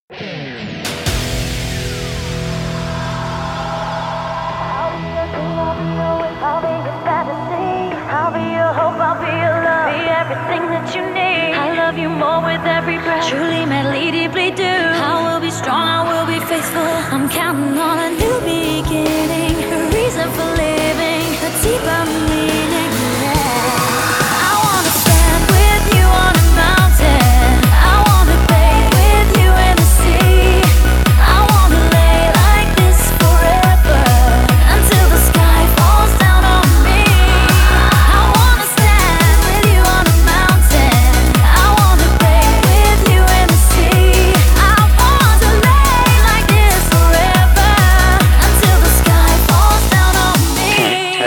I'll be your fantasy, I'll be your hope, I'll be your love, be everything that you need. I love you more with every breath, truly, madly, deeply do. I will be strong, I will be faithful. I'm counting on a new beginning, a reason for living, a deeper meaning. Yeah. I wanna stand with you on a mountain, I wanna bathe with you in the sea. I wanna lay like this forever, until the sky falls down on me. I wanna stand with you on a mountain, I wanna bathe with you in the sea. I want to lay like this forever, until the sky falls down on me.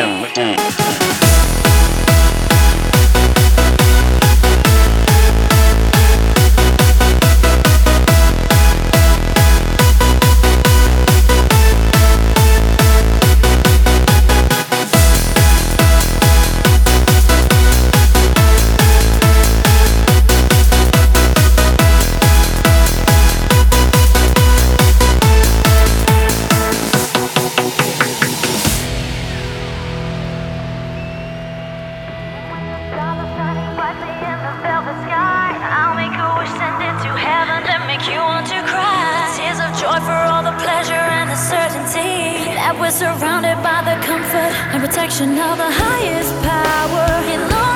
Stars shining brightly in the velvet sky. I'll make a wish, send it to heaven, and make you want to cry. Tears of joy for all the pleasure and the certainty that we're surrounded by the comfort and protection of the highest power. In